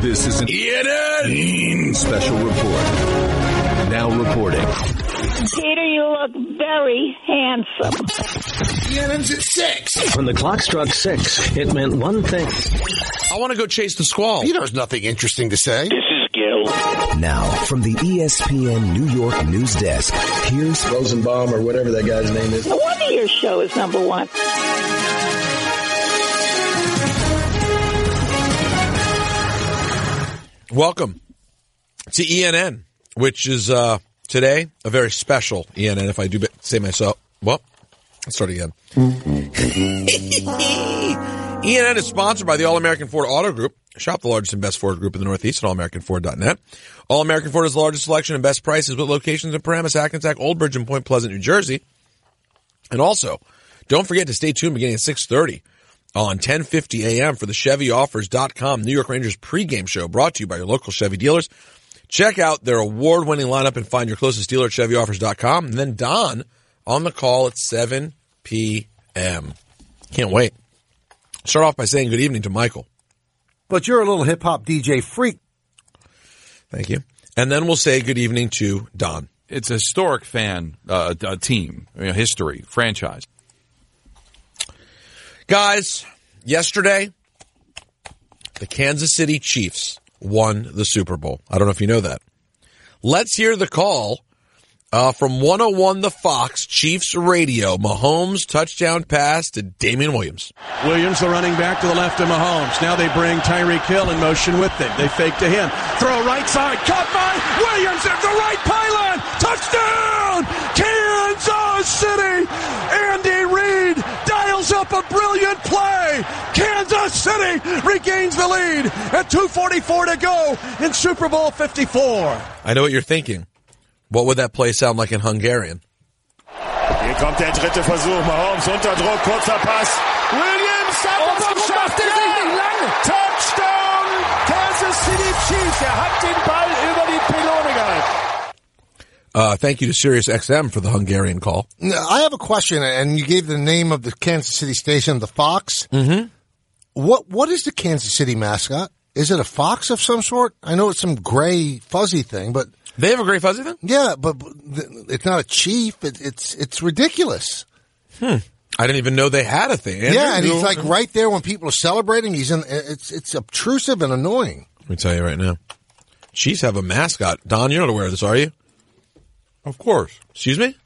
This is an ENN special report. Now reporting. Peter, you look very handsome. ENN's at 6. When the clock struck 6, it meant one thing. I want to go chase the squall. Peter has nothing interesting to say. This is Gil. Now, from the ESPN New York news desk, here's Rosenbaum or whatever that guy's name is. No wonder your show is number one. Welcome to ENN, which is today a very special ENN, if I do say myself. Well, let's start again. ENN is sponsored by the All-American Ford Auto Group. Shop the largest and best Ford group in the Northeast at allamericanford.net. All-American Ford has the largest selection and best prices with locations in Paramus, Hackensack, Old Bridge, and Point Pleasant, New Jersey. And also, don't forget to stay tuned beginning at 6:30 on 10:50 a.m. for the ChevyOffers.com New York Rangers pregame show brought to you by your local Chevy dealers. Check out their award-winning lineup and find your closest dealer at ChevyOffers.com. And then Don on the call at 7 p.m. Can't wait. Start off by saying good evening to Michael. But you're a little hip-hop DJ freak. Thank you. And then we'll say good evening to Don. It's a historic fan team, history, franchise. Guys, yesterday, the Kansas City Chiefs won the Super Bowl. I don't know if you know that. Let's hear the call from 101 The Fox Chiefs Radio. Mahomes touchdown pass to Damian Williams. Williams, the running back to the left of Mahomes. Now they bring Tyreek Hill in motion with them. They fake to him. Throw right side. Caught by Williams at the right pylon. Touchdown! Kansas City! Andy Reid dials up a brilliant play. Kansas City regains the lead at 2:44 to go in Super Bowl 54. I know what you're thinking. What would that play sound like in Hungarian? Hier kommt der dritte Versuch. Mahomes unter Druck. Kurzer Pass. Williams schafft es nicht lange. Touchdown Kansas City Chiefs. Hat den Ball über die Pylone gehalten. Thank you to Sirius XM for the Hungarian call. I have a question, and you gave the name of the Kansas City station, the Fox. Mm-hmm. What is the Kansas City mascot? Is it a fox of some sort? I know it's some gray fuzzy thing, but they have a gray fuzzy thing? Yeah, but it's not a chief. It's ridiculous. I didn't even know they had a thing. Andrew, yeah, and he's like right there when people are celebrating. He's in. It's obtrusive and annoying. Let me tell you right now. Chiefs have a mascot. Don, you're not aware of this, are you? Of course. Excuse me?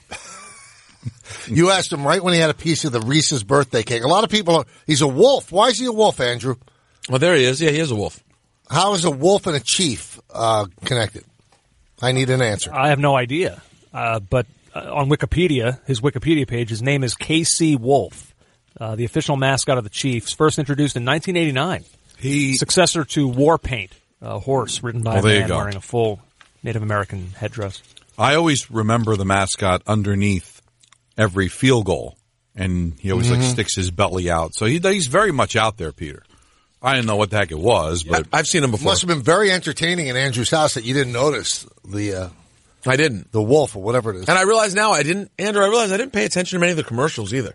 You asked him right when he had a piece of the Reese's birthday cake. A lot of people he's a wolf. Why is he a wolf, Andrew? Well, there he is. Yeah, he is a wolf. How is a wolf and a chief connected? I need an answer. I have no idea. But on Wikipedia, his Wikipedia page, his name is KC Wolf, the official mascot of the Chiefs, first introduced in 1989. Successor to Warpaint, a horse ridden by a man wearing a full Native American headdress. I always remember the mascot underneath every field goal, and he always sticks his belly out. So he's very much out there, Peter. I didn't know what the heck it was, but I've seen him before. Must have been very entertaining in Andrew's house that you didn't notice I didn't. The wolf or whatever it is. And I realize now Andrew, I realized I didn't pay attention to many of the commercials either.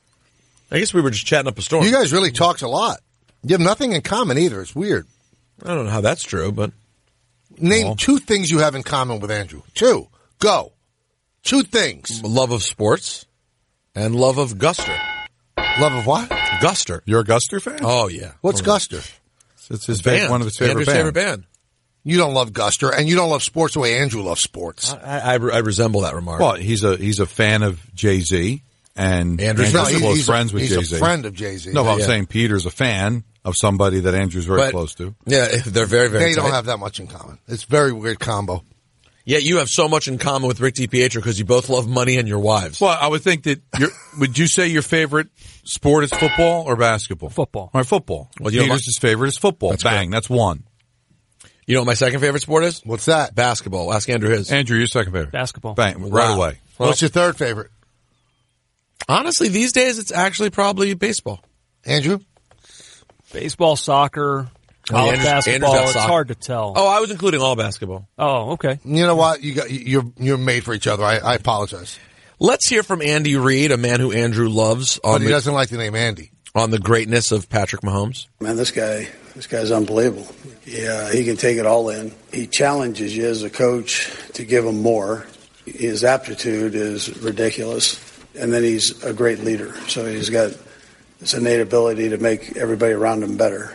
I guess we were just chatting up a storm. You guys really talked a lot. You have nothing in common either. It's weird. I don't know how that's true, but name two things you have in common with Andrew. Two. Go. Two things. Love of sports and love of Guster. Love of what? Guster. You're a Guster fan? Oh, yeah. What's Guster? It's his band. One of his favorite band. You don't love Guster, and you don't love sports the way Andrew loves sports. I resemble that remark. Well, he's a fan of Jay-Z, and Andrew's close friends with Jay-Z. He's a friend of Jay-Z. No, but I'm saying Peter's a fan of somebody that Andrew's very close to. Yeah, they're very, very They tight. don't have that much in common. It's a very weird combo. Yeah, you have so much in common with Rick DiPietro because you both love money and your wives. Well, I would think that would you say your favorite sport is football or basketball? Football. All right, football. Well, Peter's favorite is football. That's Bang, correct. that's one. You know what my second favorite sport is? What's that? Basketball. Ask Andrew his. Andrew, your second favorite? Basketball. Bang, right away. Well, what's your third favorite? Honestly, these days it's actually probably baseball. Andrew? Baseball, soccer, college basketball. It's soccer. hard to tell. Oh, I was including all basketball. Oh, okay. You know what? You're made for each other. I apologize. Let's hear from Andy Reid, a man who Andrew loves. But he doesn't like the name Andy. on the greatness of Patrick Mahomes? Man, this guy's unbelievable. Yeah, he can take it all in. He challenges you as a coach to give him more. His aptitude is ridiculous, and then he's a great leader. So he's got this innate ability to make everybody around him better.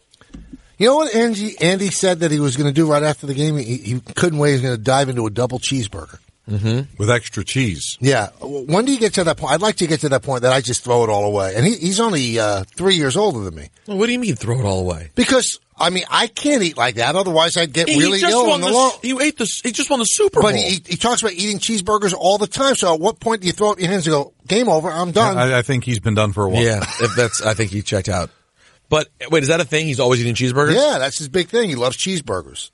You know what Andy said that he was going to do right after the game? He couldn't wait. He was going to dive into a double cheeseburger. Mm-hmm. With extra cheese. Yeah. When do you get to that point? I'd like to get to that point that I just throw it all away. And he's only 3 years older than me. Well, what do you mean throw it all away? Because, I mean, I can't eat like that. Otherwise, I'd get really ill in the long. He just won the Super Bowl. But he talks about eating cheeseburgers all the time. So at what point do you throw up your hands and go, game over, I'm done? I think he's been done for a while. Yeah, I think he checked out. But wait, is that a thing? He's always eating cheeseburgers? Yeah, that's his big thing. He loves cheeseburgers.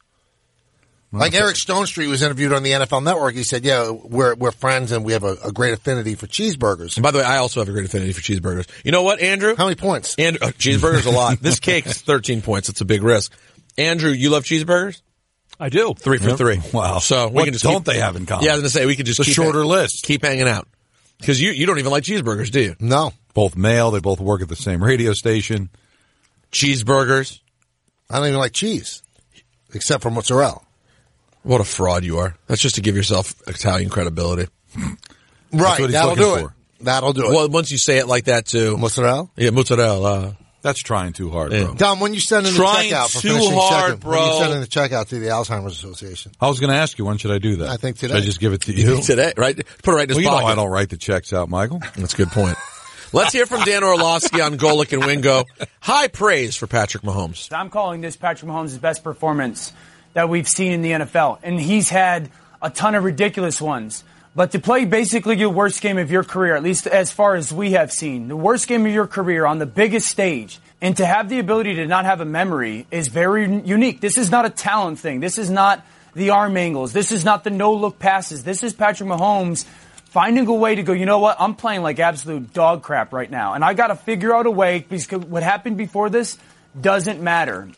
Like Eric Stone Street was interviewed on the NFL Network. He said, yeah, we're friends and we have a great affinity for cheeseburgers. And by the way, I also have a great affinity for cheeseburgers. You know what, Andrew? How many points? Andrew, cheeseburgers a lot. This cake is 13 points. It's a big risk. Andrew, you love cheeseburgers? I do. 3 for 3. Wow. So what don't they have in common? Yeah, I was going to say, we could just keep shorter list. Keep hanging out. Because you don't even like cheeseburgers, do you? No. Both male. They both work at the same radio station. Cheeseburgers. I don't even like cheese. Except for mozzarella. What a fraud you are. That's just to give yourself Italian credibility. Right. That'll do it. That'll do it. Well, once you say it like that too. Mozzarella? Yeah, mozzarella. That's trying too hard, bro. Dom, when you send in the checkout for finishing second, bro. When you send in the checkout to the Alzheimer's Association. I was going to ask you, when should I do that? I think today. Should I just give it to you? Today, right? Put it right in his pocket. You know I don't write the checks out, Michael. That's a good point. Let's hear from Dan Orlovsky on Golic and Wingo. High praise for Patrick Mahomes. I'm calling this Patrick Mahomes' best performance that we've seen in the NFL. And he's had a ton of ridiculous ones. But to play basically your worst game of your career, at least as far as we have seen, the worst game of your career on the biggest stage, and to have the ability to not have a memory is very unique. This is not a talent thing. This is not the arm angles. This is not the no-look passes. This is Patrick Mahomes finding a way to go, you know what, I'm playing like absolute dog crap right now. And I got to figure out a way, because what happened before this doesn't matter.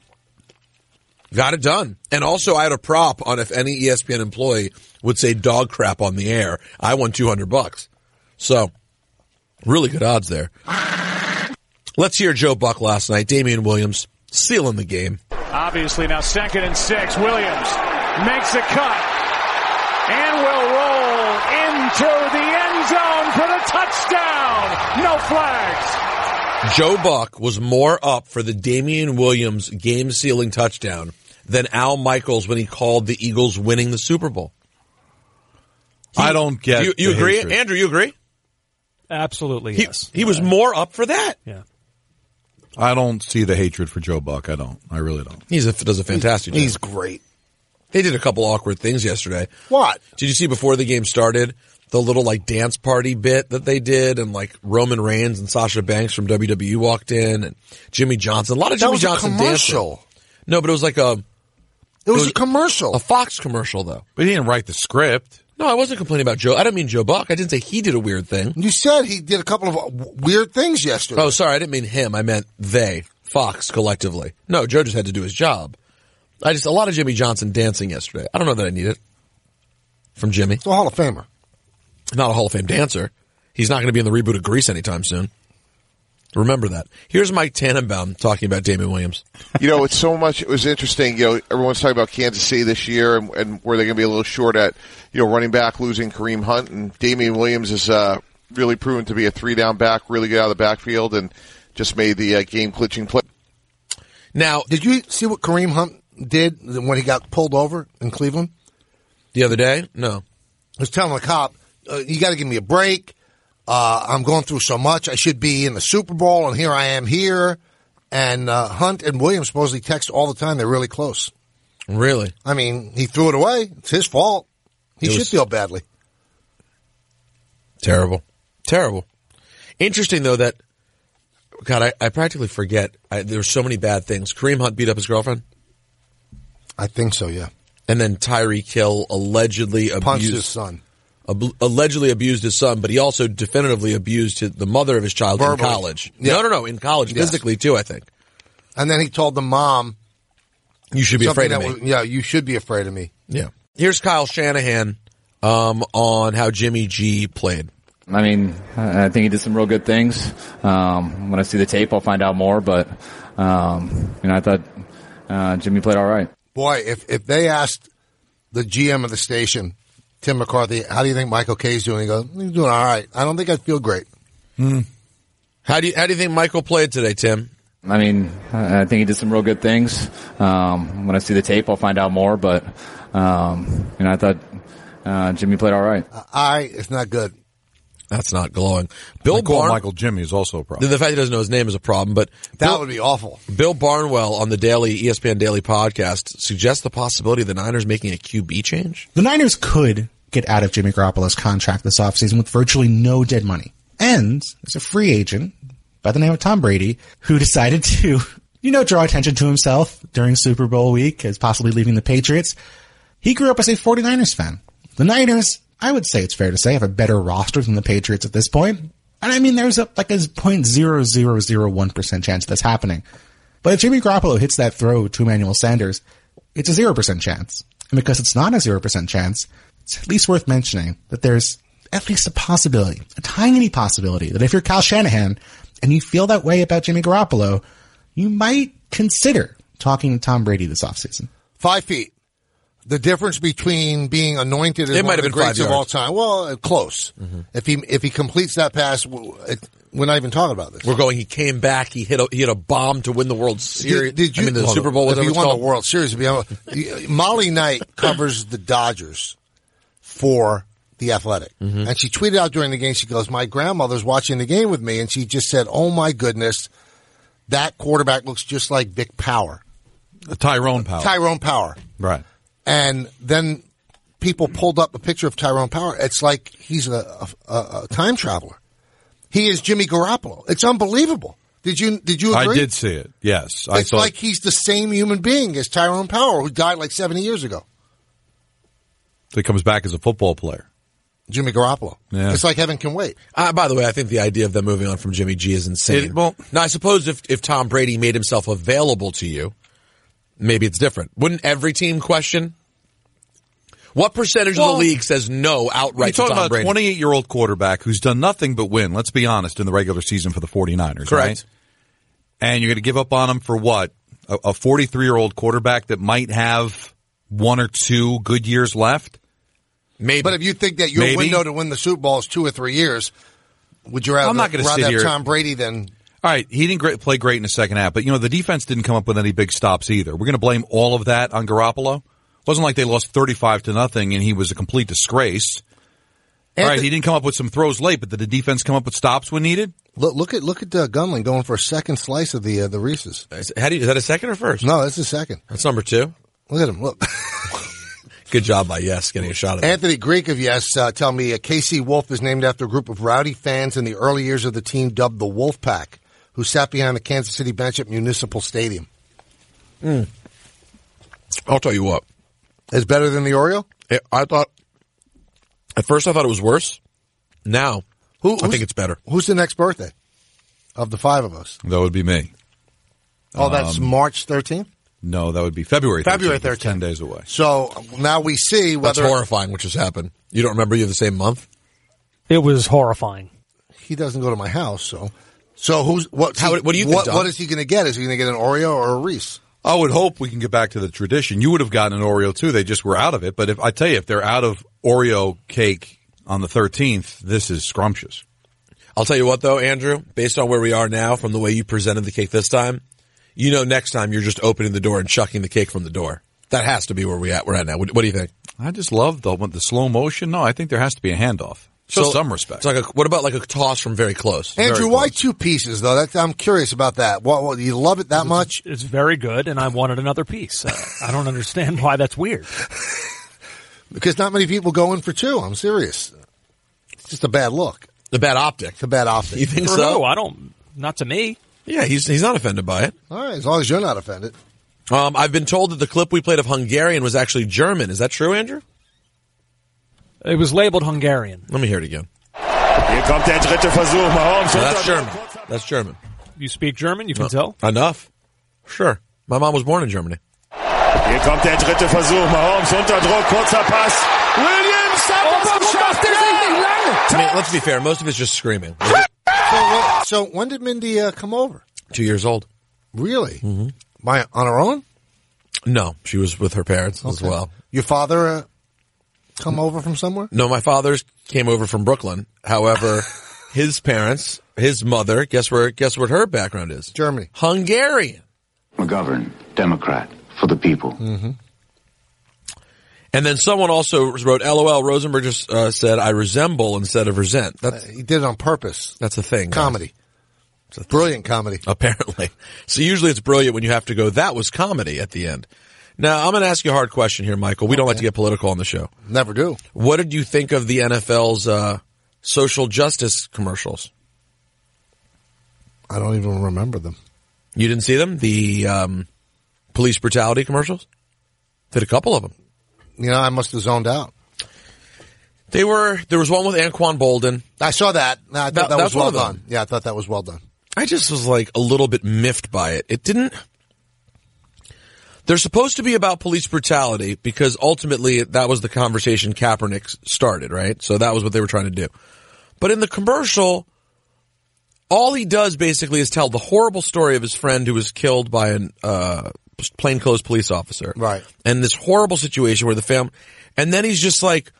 Got it done. And also I had a prop on if any ESPN employee would say dog crap on the air. I won $200. So, really good odds there. Let's hear Joe Buck last night. Damian Williams sealing the game. Obviously now 2nd and 6. Williams makes a cut and will roll into the end zone for the touchdown. No flags. Joe Buck was more up for the Damian Williams game-sealing touchdown than Al Michaels when he called the Eagles winning the Super Bowl. I don't get You agree? hatred. Andrew, you agree? Absolutely, yes. He was more up for that. Yeah. I don't see the hatred for Joe Buck. I don't. I really don't. He does a fantastic job. He's great. They did a couple awkward things yesterday. What? Did you see before the game started the little like dance party bit that they did, and like Roman Reigns and Sasha Banks from WWE walked in, and Jimmy Johnson. A lot of Jimmy Johnson commercial. dancing. No, but it was like a commercial. A Fox commercial though. But he didn't write the script. No, I wasn't complaining about Joe. I didn't mean Joe Buck. I didn't say he did a weird thing. You said he did a couple of weird things yesterday. Oh, sorry. I didn't mean him. I meant they, Fox, collectively. No, Joe just had to do his job. A lot of Jimmy Johnson dancing yesterday. I don't know that I need it from Jimmy. He's a Hall of Famer. Not a Hall of Fame dancer. He's not going to be in the reboot of Grease anytime soon. Remember that. Here's Mike Tannenbaum talking about Damian Williams. You know, it's so much. It was interesting. You know, everyone's talking about Kansas City this year and where they're going to be a little short at, running back losing Kareem Hunt, and Damian Williams is really proven to be a 3-down back, really good out of the backfield, and just made the game-clinching play. Now, did you see what Kareem Hunt did when he got pulled over in Cleveland the other day? No. I was telling the cop, you got to give me a break. I'm going through so much. I should be in the Super Bowl, and here I am here. And Hunt and Williams supposedly text all the time. They're really close. Really? I mean, he threw it away. It's his fault. He should feel badly. Terrible. Interesting, though, that, God, I practically forget. There were so many bad things. Kareem Hunt beat up his girlfriend? I think so, yeah. And then Tyreek Hill allegedly punched his son. Allegedly abused his son, but he also definitively abused the mother of his child verbally. In college. Yeah. No, in college, physically too, I think. And then he told the mom, "You should be afraid of me." You should be afraid of me. Yeah. Here's Kyle Shanahan on how Jimmy G played. I mean, I think he did some real good things. When I see the tape, I'll find out more. But, I thought Jimmy played all right. Boy, if they asked the GM of the station, Tim McCarthy, how do you think Michael Kay's doing? He goes, he's doing all right. I don't think I'd feel great. How do you think Michael played today, Tim? I mean, I think he did some real good things. When I see the tape, I'll find out more. But, I thought Jimmy played all right. It's not good. That's not glowing. Bill Michael Jimmy is also a problem. The fact he doesn't know his name is a problem, but that would be awful. Bill Barnwell on the ESPN Daily podcast suggests the possibility of the Niners making a QB change. The Niners could get out of Jimmy Garoppolo's contract this offseason with virtually no dead money. And there's a free agent by the name of Tom Brady who decided to, draw attention to himself during Super Bowl week as possibly leaving the Patriots. He grew up as a 49ers fan. The Niners, I would say it's fair to say, have a better roster than the Patriots at this point. And I mean, there's a 0.0001% chance that's happening. But if Jimmy Garoppolo hits that throw to Emmanuel Sanders, it's a 0% chance. And because it's not a 0% chance, it's at least worth mentioning that there's at least a possibility, a tiny possibility, that if you're Kyle Shanahan and you feel that way about Jimmy Garoppolo, you might consider talking to Tom Brady this offseason. 5 feet. The difference between being anointed as one of the greats of all time. Well, close. Mm-hmm. If he completes that pass, we're not even talking about this. We're going. He came back. He hit a bomb to win the World Series. The Super Bowl. If he won the World Series, Molly Knight covers the Dodgers for The Athletic, and she tweeted out during the game. She goes, "My grandmother's watching the game with me," and she just said, "Oh my goodness, that quarterback looks just like Vic Power, Tyrone Power." Tyrone Power, right." And then people pulled up a picture of Tyrone Power. It's like he's a time traveler. He is Jimmy Garoppolo. It's unbelievable. Did you agree? I did see it. Yes. It's like he's the same human being as Tyrone Power, who died like 70 years ago. So he comes back as a football player. Jimmy Garoppolo. Yeah. It's like heaven can wait. By the way, I think the idea of them moving on from Jimmy G is insane. Now, I suppose if Tom Brady made himself available to you, maybe it's different. Wouldn't every team question? What percentage of the league says no outright to Tom Brady? You're talking about a 28-year-old quarterback who's done nothing but win, let's be honest, in the regular season for the 49ers, correct? Right? And you're going to give up on him for what? A 43-year-old quarterback that might have 1 or 2 good years left? Maybe. But if you think that your window to win the Super Bowl is 2 or 3 years, would you rather have Tom Brady than... All right, he didn't play great in the second half, but, the defense didn't come up with any big stops either. We're going to blame all of that on Garoppolo? It wasn't like they lost 35-0 and he was a complete disgrace. All right, he didn't come up with some throws late, but did the defense come up with stops when needed? Look at Gunling going for a second slice of the Reese's. Is that a second or first? No, that's a second. That's number 2. Look at him. Look. Good job by Yes getting a shot at Anthony Greek of Yes tell me KC Wolf is named after a group of rowdy fans in the early years of the team dubbed the Wolf Pack, who sat behind the Kansas City bench at Municipal Stadium. I'll tell you what. It's better than the Oreo? At first I thought it was worse. Now, I think it's better. Who's the next birthday of the 5 of us? That would be me. Oh, that's March 13th? No, that would be February 13th. February 13th. 10 days away. So now we see whether... That's horrifying, which has happened. You don't remember you have the same month? It was horrifying. He doesn't go to my house, so what do you think, Don? What is he going to get? Is he going to get an Oreo or a Reese? I would hope we can get back to the tradition. You would have gotten an Oreo too. They just were out of it. But if they're out of Oreo cake on the 13th, this is scrumptious. I'll tell you what though, Andrew, based on where we are now from the way you presented the cake this time, next time you're just opening the door and chucking the cake from the door. That has to be where we're at now. What do you think? I just love the slow motion. No, I think there has to be a handoff. Show some respect. It's what about like a toss from very close? Andrew, why 2 pieces, though? I'm curious about that. What, you love it that much? It's very good, and I wanted another piece. I don't understand why that's weird. Because not many people go in for 2. I'm serious. It's just a bad look. A bad optic. It's a bad optic. You think so? No, I don't. Not to me. Yeah, he's not offended by it. All right, as long as you're not offended. I've been told that the clip we played of Hungarian was actually German. Is that true, Andrew? It was labeled Hungarian. Let me hear it again. Hier kommt der dritte Versuch. Mahomes. No, that's German. That's German. You speak German? You can tell? Enough. Sure. My mom was born in Germany. Hier kommt der dritte Versuch. Mahomes unter Druck. Kurzer Pass. Williams. Warum schafft er sich nicht lange? I mean, let's be fair. Most of it's just screaming. So when did Mindy come over? 2 years old. Really? Mm-hmm. On her own? No, she was with her parents as well. Your father come over from somewhere? No, my father came over from Brooklyn. However, his parents, his mother, guess what her background is? Germany. Hungarian. McGovern, Democrat, for the people. Mm-hmm. And then someone also wrote, LOL, Rosenberg just said, I resemble instead of resent. He did it on purpose. That's the thing. Comedy. It's a brilliant comedy. Apparently. So usually it's brilliant when you have to go, that was comedy at the end. Now, I'm going to ask you a hard question here, Michael. We don't like to get political on the show. Never do. What did you think of the NFL's social justice commercials? I don't even remember them. You didn't see them? The police brutality commercials? Did a couple of them. I must have zoned out. There was one with Anquan Bolden. I saw that. I thought that was well done. Yeah, I thought that was well done. I just was like a little bit miffed by it. It didn't. They're supposed to be about police brutality because ultimately that was the conversation Kaepernick started, right? So that was what they were trying to do. But in the commercial, all he does basically is tell the horrible story of his friend who was killed by an plainclothes police officer. Right. And this horrible situation where the family, and then he's just like,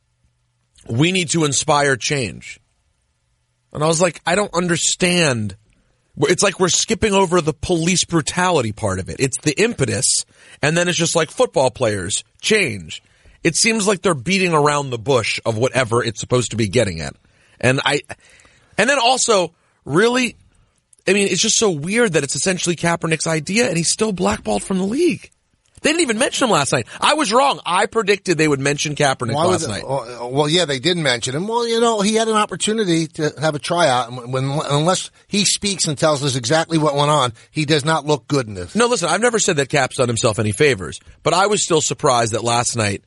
we need to inspire change. And I was like, I don't understand. It's like we're skipping over the police brutality part of it. It's the impetus, and then it's just like football players, change. It seems like they're beating around the bush of whatever it's supposed to be getting at. And then also, really, I mean, it's just so weird that it's essentially Kaepernick's idea, and he's still blackballed from the league. They didn't even mention him last night. I was wrong. I predicted they would mention Kaepernick last night. Well, yeah, they did mention him. Well, he had an opportunity to have a tryout. Unless he speaks and tells us exactly what went on, he does not look good in this. No, listen, I've never said that Cap's done himself any favors, but I was still surprised that last night,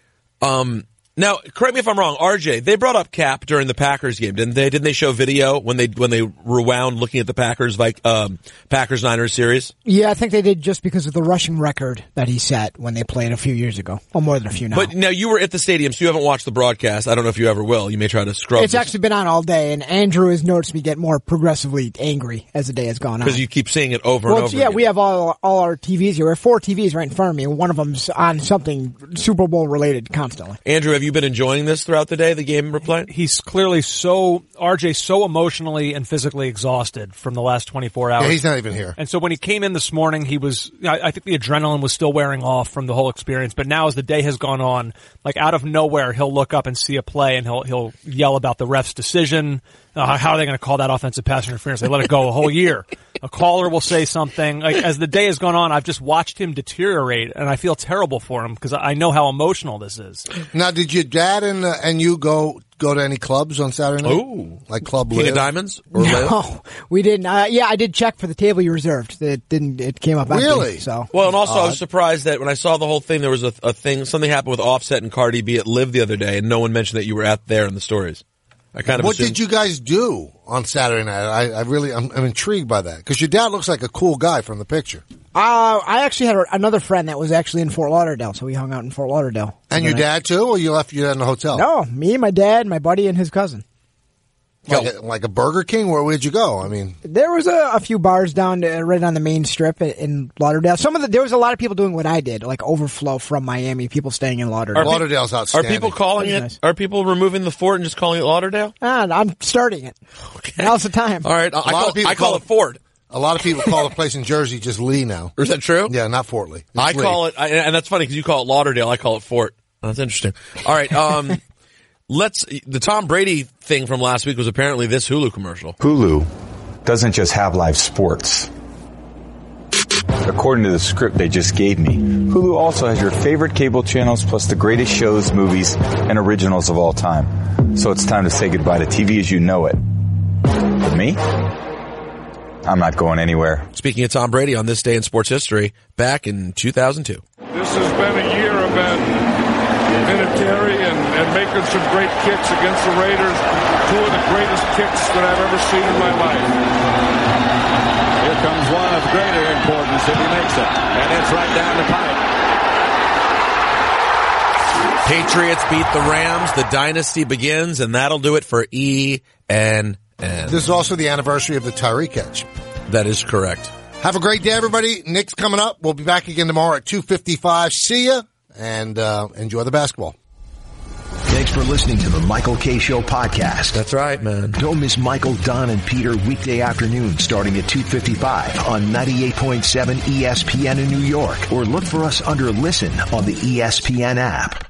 now, correct me if I'm wrong, RJ, they brought up Cap during the Packers game, didn't they? Didn't they show video when they rewound looking at the Packers-Niners series? Yeah, I think they did just because of the rushing record that he set when they played a few years ago. Well, more than a few now. But now you were at the stadium, so you haven't watched the broadcast. I don't know if you ever will. You may try to scrub. It's actually been on all day, and Andrew has noticed me get more progressively angry as the day has gone on. Because you keep seeing it over and over yeah, again. we have all our TVs here. We have 4 TVs right in front of me, and one of them's on something Super Bowl related constantly. Andrew, have you been enjoying this throughout the day, the game we're playing? He's clearly so emotionally and physically exhausted from the last 24 hours. Yeah, he's not even here. And so when he came in this morning, I think the adrenaline was still wearing off from the whole experience. But now as the day has gone on, like out of nowhere, he'll look up and see a play and he'll yell about the ref's decision. How are they going to call that offensive pass interference? They let it go a whole year. A caller will say something. Like, as the day has gone on, I've just watched him deteriorate, and I feel terrible for him because I know how emotional this is. Now, did your dad and you go to any clubs on Saturday night? Oh, like Club King Live? of Diamonds? Or no, we didn't. Yeah, I did check for the table you reserved. It didn't. It came up empty. Really? So well, and also I was surprised that when I saw the whole thing, there was a thing. Something happened with Offset and Cardi B at Live the other day, and no one mentioned that you were out there in the stories. What did you guys do on Saturday night? I'm intrigued by that because your dad looks like a cool guy from the picture. I actually had another friend that was actually in Fort Lauderdale, so we hung out in Fort Lauderdale. And your dad too, or you left your dad in the hotel? No, me, my dad, my buddy, and his cousin. Like a Burger King? Where'd you go? I mean, there was a few bars down right on the main strip in Lauderdale. There was a lot of people doing what I did, like overflow from Miami, people staying in Lauderdale. Lauderdale's outstanding. Are people calling it? Nice. Are people removing the fort and just calling it Lauderdale? I'm starting it. Okay. Now's the time. All right, I call it Fort. A lot of people call the place in Jersey just Lee now. Is that true? Yeah, not Fort Lee. I call it, and that's funny because you call it Lauderdale. I call it Fort. That's interesting. All right. The Tom Brady thing from last week was apparently this Hulu commercial. Hulu doesn't just have live sports. According to the script they just gave me, Hulu also has your favorite cable channels plus the greatest shows, movies, and originals of all time. So it's time to say goodbye to TV as you know it. For me, I'm not going anywhere. Speaking of Tom Brady on this day in sports history, back in 2002. This has been a year of Vinatieri and making some great kicks against the Raiders. 2 of the greatest kicks that I've ever seen in my life. Here comes one of greater importance if he makes it. And it's right down the pipe. Patriots beat the Rams. The dynasty begins, and that'll do it for ENN. This is also the anniversary of the Tyreek catch. That is correct. Have a great day, everybody. Nick's coming up. We'll be back again tomorrow at 2:55. See ya, and enjoy the basketball. Thanks for listening to the Michael K. Show podcast. That's right, man. Don't miss Michael, Don, and Peter weekday afternoon starting at 2:55 on 98.7 ESPN in New York, or look for us under Listen on the ESPN app.